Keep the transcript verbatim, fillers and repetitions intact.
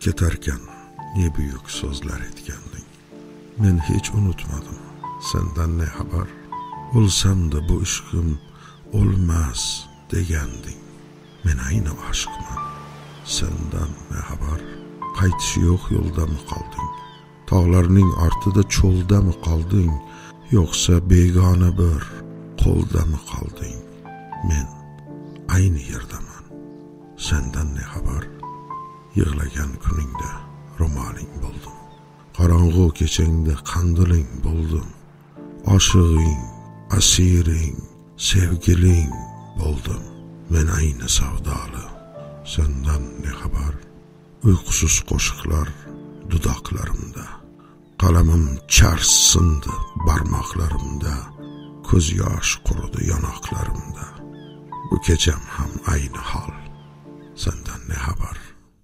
ketarken ne büyük sözler etkendin. Men hiç unutmadım, senden ne haber? Olsam da bu aşkım olmaz degendin. Men aynı aşkman, senden ne haber? Qaytışı yok yolda mı kaldın? Tağlarının artıda çolda mı kaldın? Yoksa begane bir kolda mı kaldın? Men aynı yerdeman, senden ne haber? Yığlagan gününde romalin buldum. Karanlığı keçende kandilin buldum. Aşığın, asirin, sevgilin buldum. Men aynı savdalı, senden ne haber? Uykusuz koşuklar dudaklarımda. Kalemim çarsındı parmaklarımda. Göz yaş kurudu yanaklarımda. Bu gecem hem aynı hal, senden ne haber?